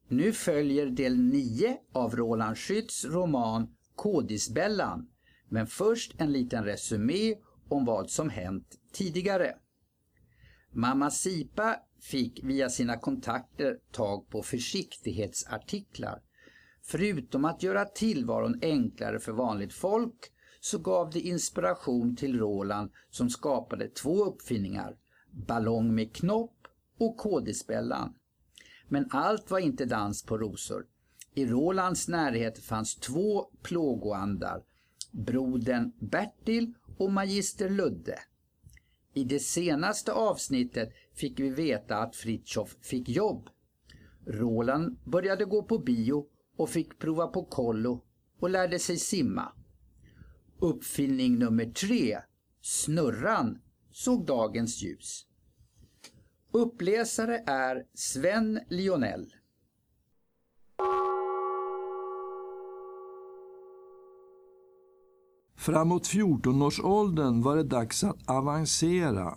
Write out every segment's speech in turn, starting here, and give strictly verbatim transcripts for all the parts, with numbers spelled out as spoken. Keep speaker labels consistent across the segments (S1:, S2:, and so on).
S1: Nu följer del nio av Roland Schütz roman Kodisbellan, men först en liten resumé om vad som hänt tidigare. Mamma Sipa fick via sina kontakter tag på försiktighetsartiklar. Förutom att göra tillvaron enklare för vanligt folk så gav det inspiration till Roland som skapade två uppfinningar, ballong med knopp och Kodisbellan. Men allt var inte dans på rosor. I Rolands närhet fanns två plågoandar, brodern Bertil och magister Ludde. I det senaste avsnittet fick vi veta att Fritjof fick jobb. Roland började gå på bio och fick prova på kollo och lärde sig simma. Uppfinning nummer tre, snurran, såg dagens ljus. Uppläsare är Sven Lionel.
S2: Framåt fjorton-årsåldern var det dags att avancera.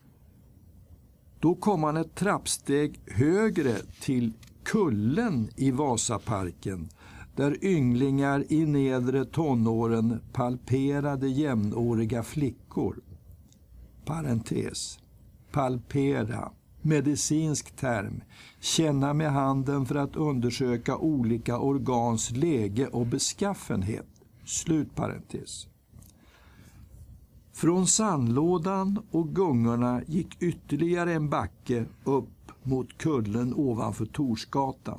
S2: Då kom man ett trappsteg högre till kullen i Vasaparken, där ynglingar i nedre tonåren palperade jämnåriga flickor. Parentes. Palpera. Medicinsk term. Känna med handen för att undersöka olika organs läge och beskaffenhet. Slutparentes. Från sandlådan och gungorna gick ytterligare en backe upp mot kullen ovanför Torsgatan.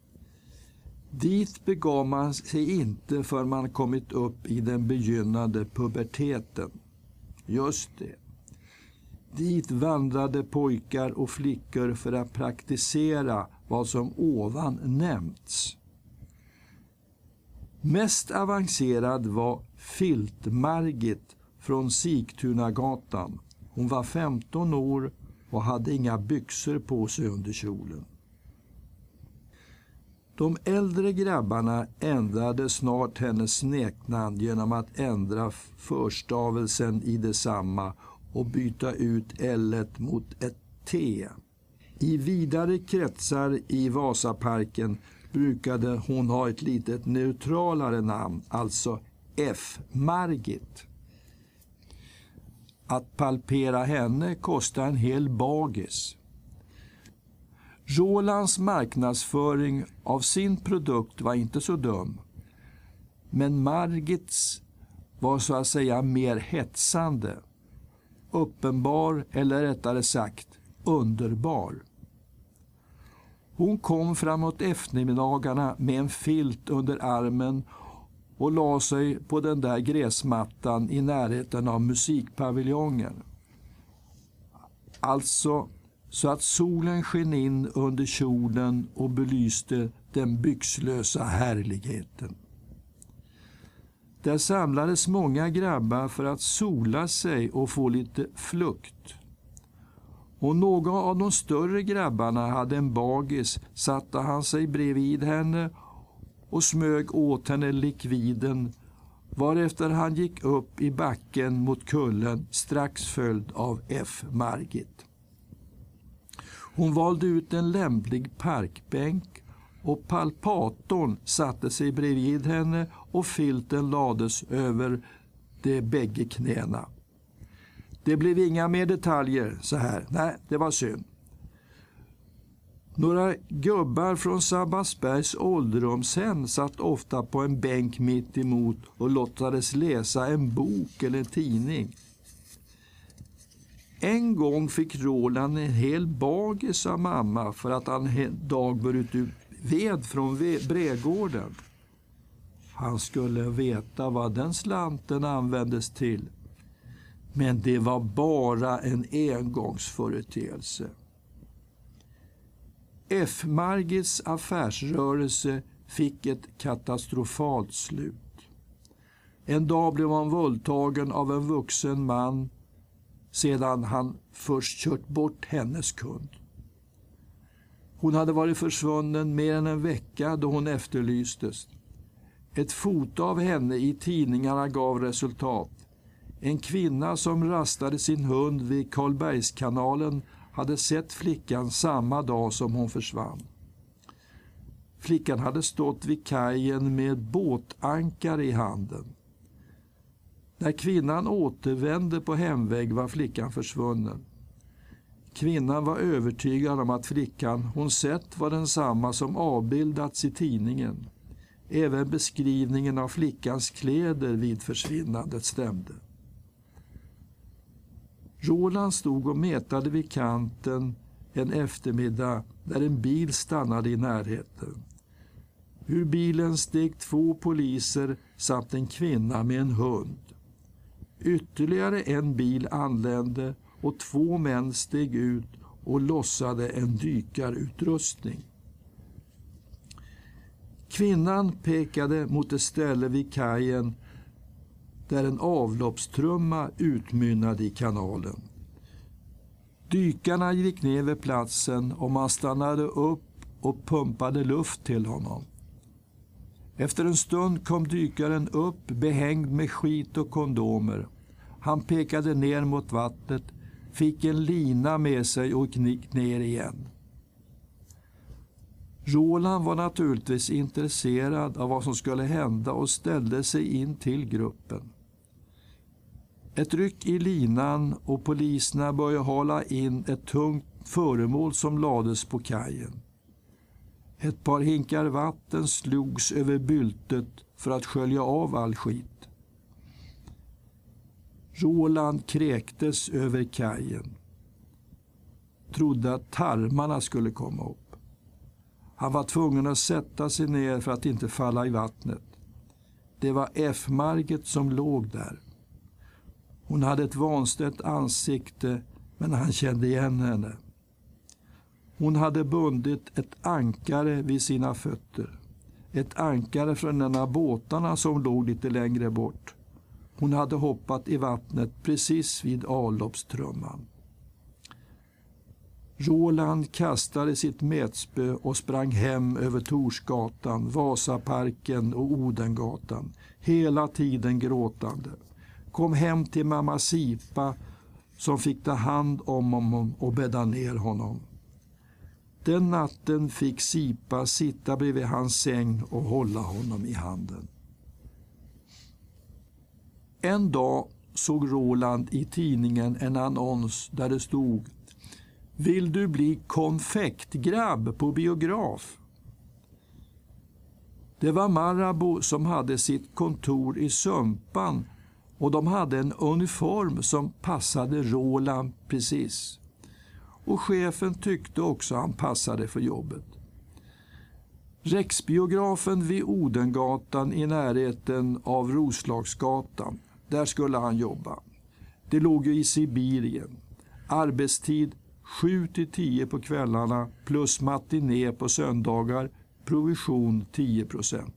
S2: Dit begav man sig inte för man kommit upp i den begynnande puberteten. Just det. Dit vandrade pojkar och flickor för att praktisera vad som ovan nämnts. Mest avancerad var Filt-Margit från Sigtunagatan. Hon var femton år och hade inga byxor på sig under kjolen. De äldre grabbarna ändrade snart hennes smeknamn genom att ändra förstavelsen i detsamma och byta ut L-et mot ett T. I vidare kretsar i Vasaparken brukade hon ha ett litet neutralare namn, alltså F-Margit. Att palpera henne kostade en hel bagis. Rolands marknadsföring av sin produkt var inte så dum, men Margits var så att säga mer hetsande. Uppenbar, eller rättare sagt underbar. Hon kom framåt eftermiddagarna med en filt under armen och la sig på den där gräsmattan i närheten av musikpaviljongen. Alltså så att solen sken in under kjolen och belyste den byxlösa härligheten. Där samlades många grabbar för att sola sig och få lite flukt. Och någon av de större grabbarna hade en bagis, satte han sig bredvid henne och smög åt henne likviden, varefter han gick upp i backen mot kullen strax följd av F-Margit. Hon valde ut en lämplig parkbänk och palpatorn satte sig bredvid henne och filten lades över de bägge knäna. Det blev inga mer detaljer så här. Nej, det var synd. Några gubbar från Sabbatsbergs ålderdomshem satt ofta på en bänk mitt emot och låtsades läsa en bok eller tidning. En gång fick Roland en hel bagis av mamma för att han en dag burit ut ved från brädgården. Han skulle veta vad den slanten användes till. Men det var bara en engångsföreteelse. F-Margits affärsrörelse fick ett katastrofalt slut. En dag blev han våldtagen av en vuxen man sedan han först kört bort hennes kund. Hon hade varit försvunnen mer än en vecka då hon efterlystes. Ett foto av henne i tidningarna gav resultat. En kvinna som rastade sin hund vid Karlbergskanalen hade sett flickan samma dag som hon försvann. Flickan hade stått vid kajen med båtankare i handen. När kvinnan återvände på hemväg var flickan försvunnen. Kvinnan var övertygad om att flickan hon sett var densamma som avbildats i tidningen. Även beskrivningen av flickans kläder vid försvinnandet stämde. Roland stod och metade vid kanten en eftermiddag där en bil stannade i närheten. Ur bilen steg två poliser samt en kvinna med en hund. Ytterligare en bil anlände och två män steg ut och lossade en dykarutrustning. Kvinnan pekade mot ett ställe vid kajen där en avloppstrumma utmynnade i kanalen. Dykarna gick ner vid platsen och man stannade upp och pumpade luft till honom. Efter en stund kom dykaren upp behängd med skit och kondomer. Han pekade ner mot vattnet, fick en lina med sig och gick ner igen. Roland var naturligtvis intresserad av vad som skulle hända och ställde sig in till gruppen. Ett ryck i linan och poliserna började hålla in ett tungt föremål som lades på kajen. Ett par hinkar vatten slogs över byltet för att skölja av all skit. Roland kräktes över kajen. Trodde att tarmarna skulle komma upp. Han var tvungen att sätta sig ner för att inte falla i vattnet. Det var F-Margit som låg där. Hon hade ett vanställt ansikte, men han kände igen henne. Hon hade bundit ett ankare vid sina fötter. Ett ankare från en av båtarna som låg lite längre bort. Hon hade hoppat i vattnet precis vid avloppstrumman. Roland kastade sitt metspö och sprang hem över Torsgatan, Vasaparken och Odengatan, hela tiden gråtande. Kom hem till mamma Sipa som fick ta hand om honom och bädda ner honom. Den natten fick Sipa sitta bredvid hans säng och hålla honom i handen. En dag såg Roland i tidningen en annons där det stod: Vill du bli konfektgrabb på biograf? Det var Marabou som hade sitt kontor i Sumpan och de hade en uniform som passade Roland precis. Och chefen tyckte också han passade för jobbet. Rexbiografen vid Odengatan i närheten av Roslagsgatan. Där skulle han jobba. Det låg ju i Sibirien. Arbetstid sju till tio på kvällarna plus matiné på söndagar. Provision tio procent.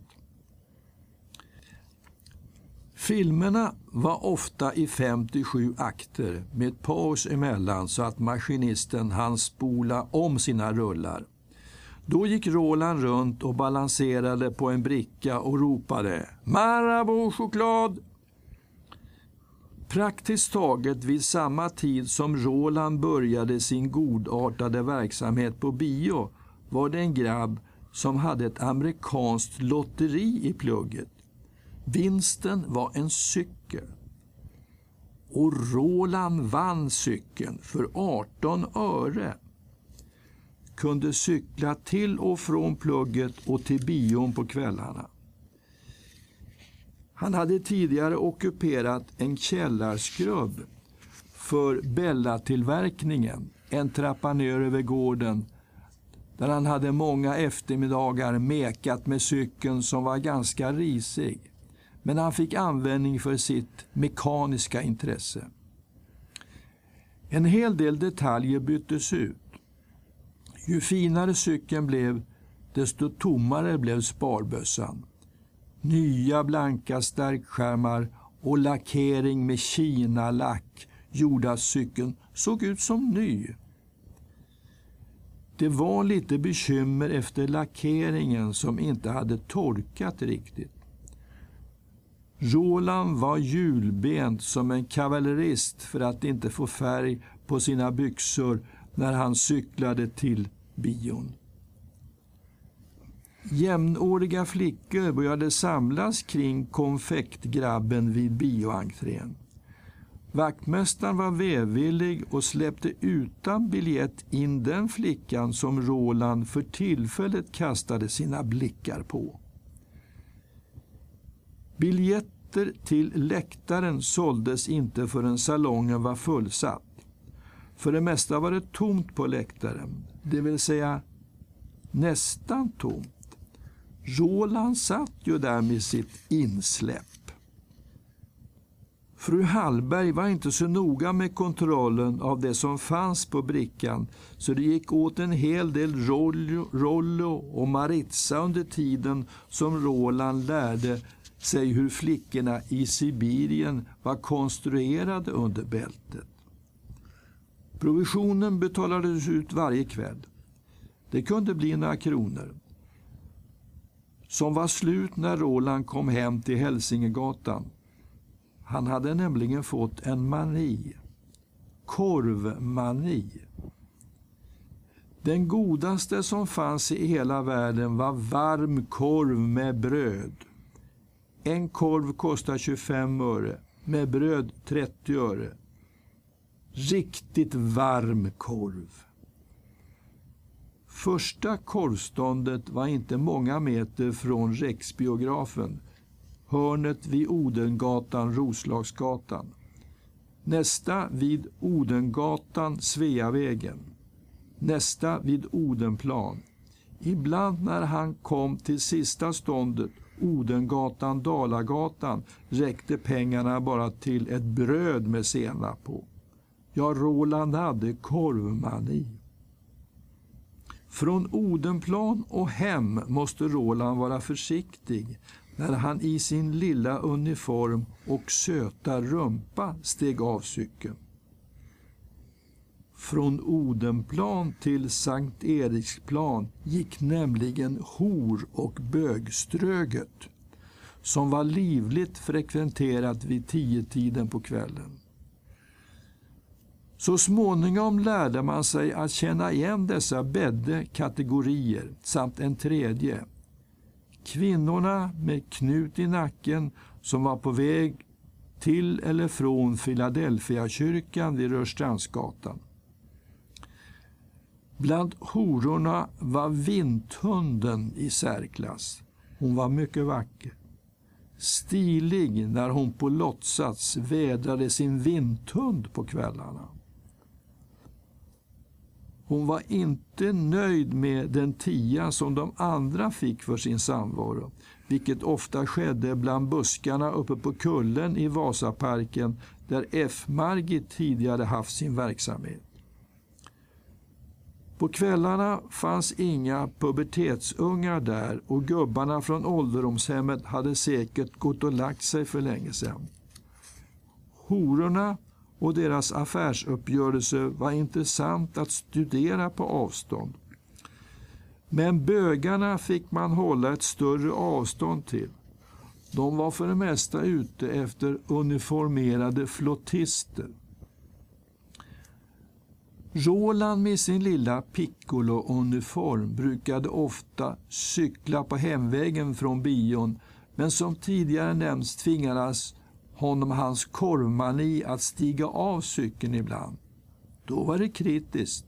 S2: Filmerna var ofta i fem till sju akter med ett paus emellan så att maskinisten hann spola om sina rullar. Då gick Roland runt och balanserade på en bricka och ropade Marabou choklad. Praktiskt taget vid samma tid som Roland började sin godartade verksamhet på bio var det en grabb som hade ett amerikanskt lotteri i plugget. Vinsten var en cykel. Och Roland vann cykeln för arton öre. Kunde cykla till och från plugget och till bion på kvällarna. Han hade tidigare ockuperat en källarskrubb för Bella-tillverkningen, en trappa ner över gården, där han hade många eftermiddagar mekat med cykeln som var ganska risig. Men han fick användning för sitt mekaniska intresse. En hel del detaljer byttes ut. Ju finare cykeln blev, desto tommare blev sparbössan. Nya blanka stärkskärmar och lackering med Kina-lack gjorde att cykeln såg ut som ny. Det var lite bekymmer efter lackeringen som inte hade torkat riktigt. Roland var hjulbent som en kavallerist för att inte få färg på sina byxor när han cyklade till bion. Jämnåriga flickor började samlas kring konfektgrabben vid bioentrén. Vaktmästaren var välvillig och släppte utan biljett in den flickan som Roland för tillfället kastade sina blickar på. Biljetter till läktaren såldes inte förrän salongen var fullsatt. För det mesta var det tomt på läktaren, det vill säga nästan tomt. Roland satt ju där med sitt insläpp. Fru Hallberg var inte så noga med kontrollen av det som fanns på brickan, så det gick åt en hel del Rollo, Rollo och Maritza under tiden som Roland lärde sig hur flickorna i Sibirien var konstruerade under bältet. Provisionen betalades ut varje kväll. Det kunde bli några kronor, som var slut när Roland kom hem till Hälsingegatan. Han hade nämligen fått en mani. Korvmani. Den godaste som fanns i hela världen var varm korv med bröd. En korv kostar tjugofem öre, med bröd trettio öre. Riktigt varm korv. Första korvståndet var inte många meter från Riksbiografen, hörnet vid Odengatan, Roslagsgatan. Nästa vid Odengatan, Sveavägen. Nästa vid Odenplan. Ibland när han kom till sista ståndet, Odengatan, Dalagatan, räckte pengarna bara till ett bröd med senap på. Ja, Roland hade korvmani. Från Odenplan och hem måste Roland vara försiktig när han i sin lilla uniform och söta rumpa steg av cykeln. Från Odenplan till Sankt Eriksplan gick nämligen hor- och bögströget, som var livligt frekventerat vid tio-tiden på kvällen. Så småningom lärde man sig att känna igen dessa bädde kategorier samt en tredje. Kvinnorna med knut i nacken som var på väg till eller från Philadelphia-kyrkan vid Rörstrandsgatan. Bland hororna var Vinthunden i särklass. Hon var mycket vacker. Stilig när hon på låtsats vädrade sin vinthund på kvällarna. Hon var inte nöjd med den tia som de andra fick för sin samvaro, vilket ofta skedde bland buskarna uppe på kullen i Vasaparken där F-Margit tidigare haft sin verksamhet. På kvällarna fanns inga pubertetsungar där och gubbarna från ålderdomshemmet hade säkert gått och lagt sig för länge sedan. Hororna och deras affärsuppgörelse var intressant att studera på avstånd. Men bögarna fick man hålla ett större avstånd till. De var för det mesta ute efter uniformerade flottister. Roland med sin lilla piccolo-uniform brukade ofta cykla på hemvägen från bion, men som tidigare nämnts tvingades honom hans korvmani att stiga av cykeln ibland. Då var det kritiskt.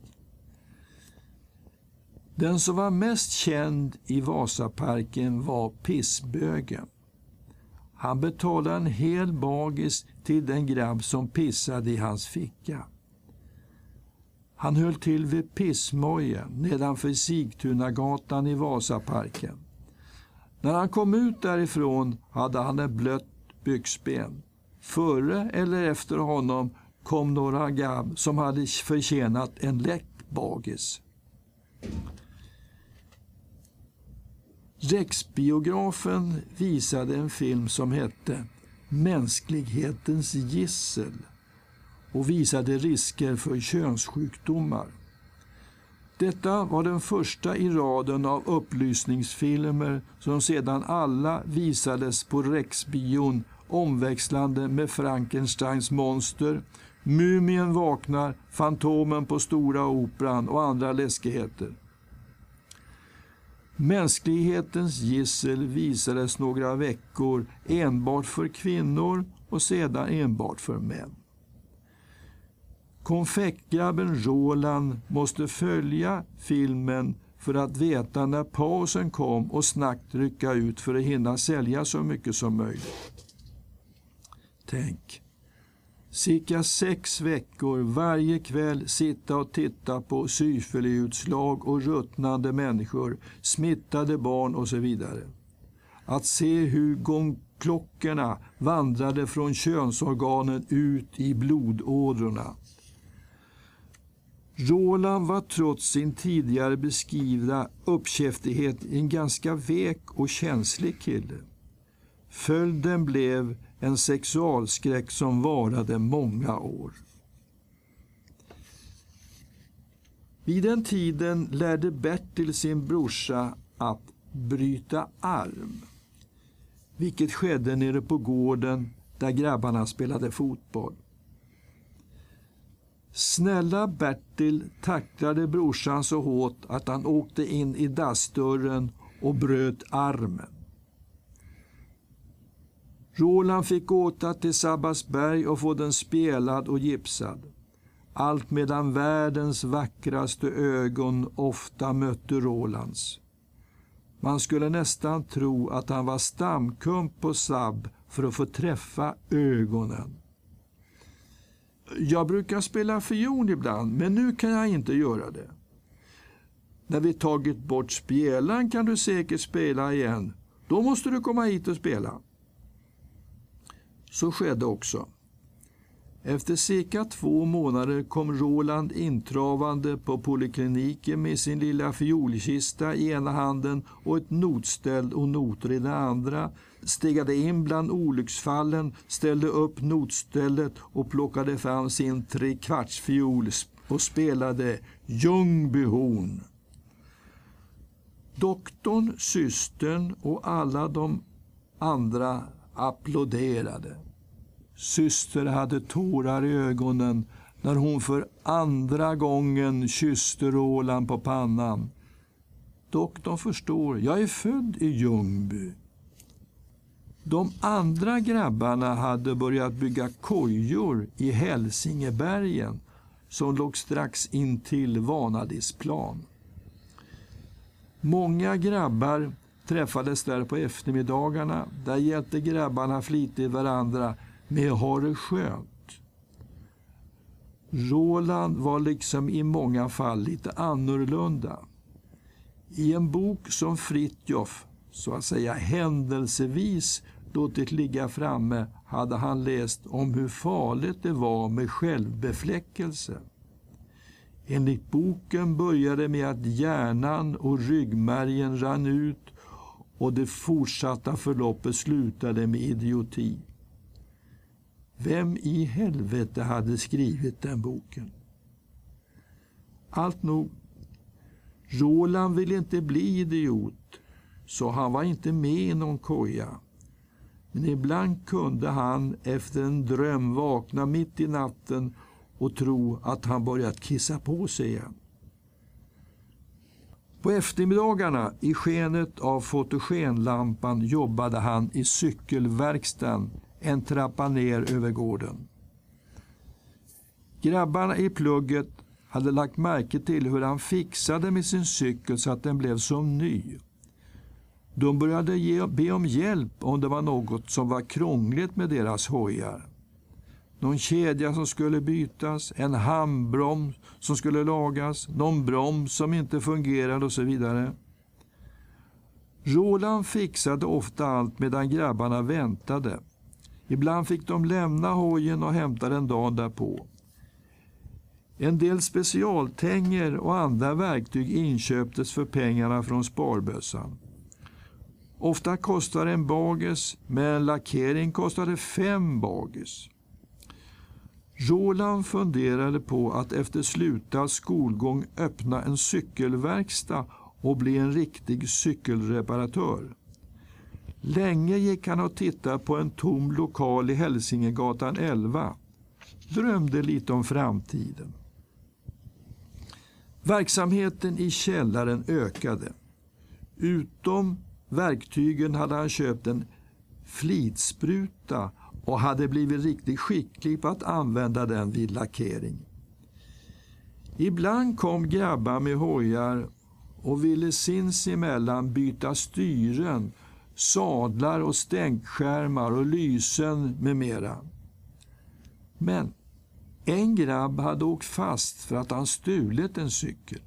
S2: Den som var mest känd i Vasaparken var pissbögen. Han betalade en hel bagis till den grabb som pissade i hans ficka. Han höll till vid Pissmojen nedanför Sigtunagatan i Vasaparken. När han kom ut därifrån hade han ett blött byxben. Före eller efter honom kom några gabb som hade förtjänat en läck bagis. Riksbiografen visade en film som hette Mänsklighetens gissel och visade risker för könssjukdomar. Detta var den första i raden av upplysningsfilmer som sedan alla visades på Riksbion omväxlande med Frankensteins monster, Mumien vaknar, Fantomen på Stora Operan och andra läskigheter. Mänsklighetens gissel visades några veckor enbart för kvinnor och sedan enbart för män. Konfektgrabben Roland måste följa filmen för att veta när pausen kom och snabbt rycka ut för att hinna sälja så mycket som möjligt. Tänk, cirka sex veckor varje kväll sitta och titta på syfilisutslag och ruttnande människor, smittade barn och så vidare. Att se hur gångklockorna vandrade från könsorganen ut i blodådrorna. Roland var trots sin tidigare beskrivna uppkäftighet en ganska vek och känslig kille. Följden blev en sexualskräck som varade många år. Vid den tiden lärde Bertil sin brorsa att bryta arm, vilket skedde nere på gården där grabbarna spelade fotboll. Snälla Bertil tacklade brorsan så hårt att han åkte in i dassdörren och bröt armen. Roland fick åta till Sabbatsberg och få den spelad och gipsad. Allt medan världens vackraste ögon ofta mötte Rolands. Man skulle nästan tro att han var stamkund på Sab för att få träffa ögonen. Jag brukar spela fiol ibland, men nu kan jag inte göra det. När vi tagit bort spelaren kan du säkert spela igen. Då måste du komma hit och spela. Så skedde också. Efter cirka två månader kom Roland intravande på polikliniken med sin lilla fiolkista i ena handen och ett notställ och noter i den andra, stegade in bland olycksfallen, ställde upp notstället och plockade fram sin trekvartsfiol och spelade Ljungbyhorn. Doktorn, systern och alla de andra applåderade. Syster hade tårar i ögonen när hon för andra gången kysste Roland på pannan. Doktorn förstår, jag är född i Ljungby. De andra grabbarna hade börjat bygga kojor i Hälsingebergen som låg strax in till Vanadisplan. Många grabbar träffades där på eftermiddagarna. Där hjälpte grabbarna flitigt varandra med att ha det skönt. Roland var liksom i många fall lite annorlunda. I en bok som Fritjof, så att säga händelsevis, låtit ligga framme hade han läst om hur farligt det var med självbefläckelse. Enligt boken började med att hjärnan och ryggmärgen rann ut och det fortsatta förloppet slutade med idioti. Vem i helvete hade skrivit den boken? Allt nog, Roland ville inte bli idiot, så han var inte med i någon koja. Men ibland kunde han efter en dröm vakna mitt i natten och tro att han börjat kissa på sig igen. På eftermiddagarna i skenet av fotogenlampan jobbade han i cykelverkstan en trappa ner över gården. Grabbarna i plugget hade lagt märke till hur han fixade med sin cykel så att den blev som ny. De började ge, be om hjälp om det var något som var krångligt med deras hojar. Någon kedja som skulle bytas, en handbroms som skulle lagas, någon broms som inte fungerade och så vidare. Roland fixade ofta allt medan grabbarna väntade. Ibland fick de lämna hojen och hämta den dagen därpå. En del specialtänger och andra verktyg inköptes för pengarna från sparbössan. Ofta kostade en bagis, men en lackering kostade fem bagis. Roland funderade på att efter slutad skolgång öppna en cykelverkstad och bli en riktig cykelreparatör. Länge gick han och tittade på en tom lokal i Hälsingegatan elva. Drömde lite om framtiden. Verksamheten i källaren ökade. Utom verktygen hade han köpt en flitspruta och hade blivit riktigt skicklig på att använda den vid lackering. Ibland kom grabbar med hojar och ville sinsemellan byta styren, sadlar och stänkskärmar och lysen med mera. Men en grabb hade åkt fast för att han stulit en cykel.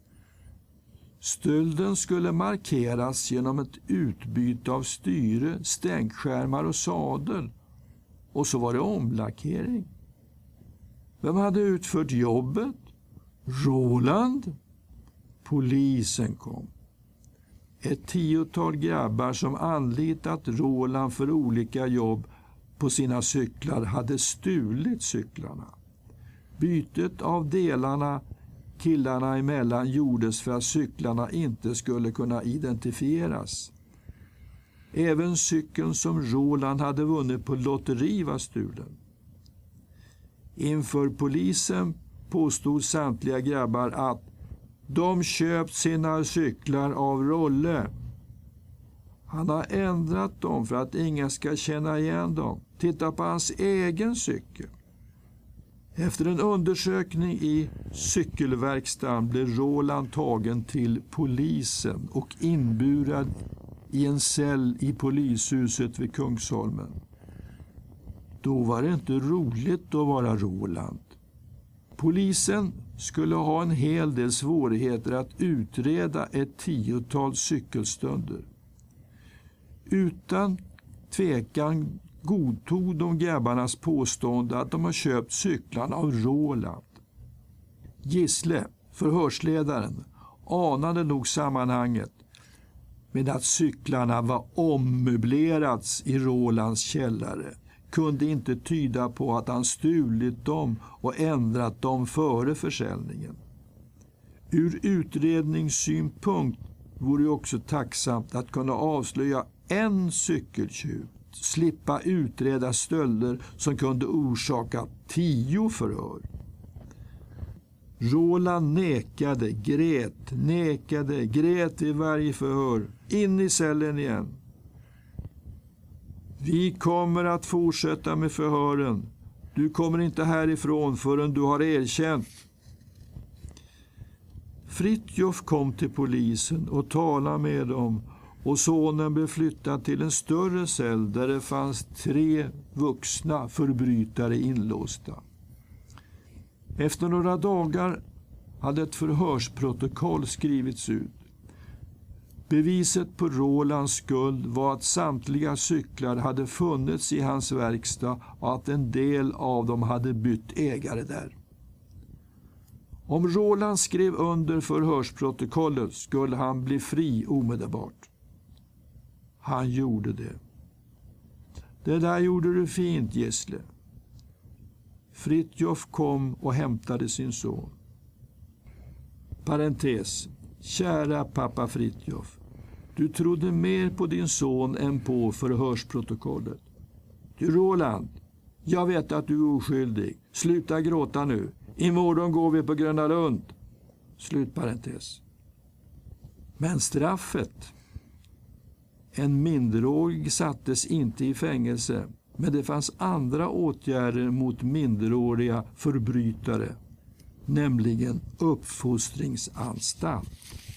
S2: Stölden skulle markeras genom ett utbyte av styre, stänkskärmar och sadel. Och så var det omlackering. Vem hade utfört jobbet? Roland? Polisen kom. Ett tiotal grabbar som anlitat Roland för olika jobb på sina cyklar hade stulit cyklarna. Bytet av delarna killarna emellan gjordes för att cyklarna inte skulle kunna identifieras. Även cykeln som Roland hade vunnit på lotteri var stulen. Inför polisen påstod samtliga grabbar att de köpt sina cyklar av Rolle. Han har ändrat dem för att ingen ska känna igen dem. Titta på hans egen cykel. Efter en undersökning i cykelverkstaden blev Roland tagen till polisen och inburad i en cell i polishuset vid Kungsholmen. Då var det inte roligt att vara Roland. Polisen skulle ha en hel del svårigheter att utreda ett tiotal cykelstölder. Utan tvekan godtog de grabbarnas påstående att de har köpt cyklarna av Roland. Gissle, förhörsledaren, anade nog sammanhanget med att cyklarna var ommöblerats i Rolands källare. Kunde inte tyda på att han stulit dem och ändrat dem före försäljningen. Ur utredningssynpunkt vore det också tacksamt att kunna avslöja en cykeltjuv, slippa utreda stölder som kunde orsaka tio förhör. Roland nekade, grät, nekade, grät i varje förhör. In i cellen igen. Vi kommer att fortsätta med förhören. Du kommer inte härifrån förrän du har erkänt. Fritjof kom till polisen och talade med dem och sonen blev flyttad till en större cell där det fanns tre vuxna förbrytare inlåsta. Efter några dagar hade ett förhörsprotokoll skrivits ut. Beviset på Rolands skuld var att samtliga cyklar hade funnits i hans verkstad och att en del av dem hade bytt ägare där. Om Roland skrev under förhörsprotokollet skulle han bli fri omedelbart. Han gjorde det. Det där gjorde du fint, Gissle. Fritjof kom och hämtade sin son. Parentes. Kära pappa Fritjof. Du trodde mer på din son än på förhörsprotokollet. Du Roland, jag vet att du är oskyldig. Sluta gråta nu. Imorgon går vi på Gröna Lund. Slut parentes. Men straffet. En minderårig sattes inte i fängelse, men det fanns andra åtgärder mot minderåriga förbrytare, nämligen uppfostringsanstalt.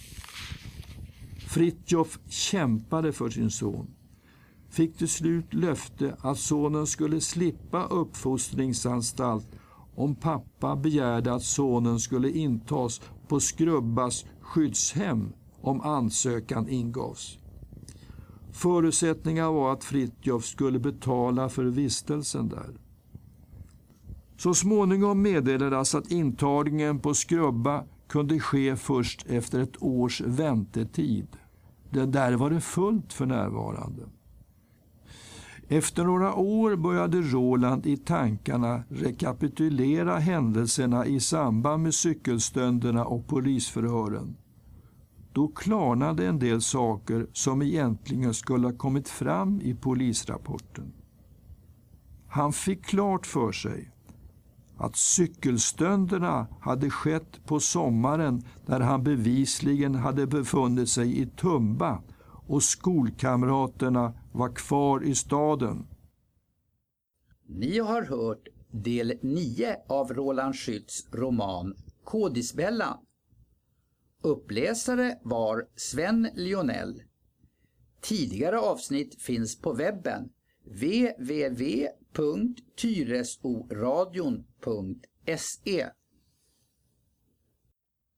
S2: Fritjof kämpade för sin son. Fick till slut löfte att sonen skulle slippa uppfostringsanstalt om pappa begärde att sonen skulle intas på Skrubbas skyddshem om ansökan ingavs. Förutsättningen var att Fritjof skulle betala för vistelsen där. Så småningom meddelades att intagningen på Skrubba kunde ske först efter ett års väntetid. Det där var det fullt för närvarande. Efter några år började Roland i tankarna rekapitulera händelserna i samband med cykelstölderna och polisförhören. Då klarnade en del saker som egentligen skulle ha kommit fram i polisrapporten. Han fick klart för sig att cykelstölderna hade skett på sommaren när han bevisligen hade befunnit sig i Tumba och skolkamraterna var kvar i staden.
S1: Ni har hört del nio av Roland Schütz roman Kodisbellan. Uppläsare var Sven Lionell. Tidigare avsnitt finns på webben w w w punkt tyresoradion punkt se.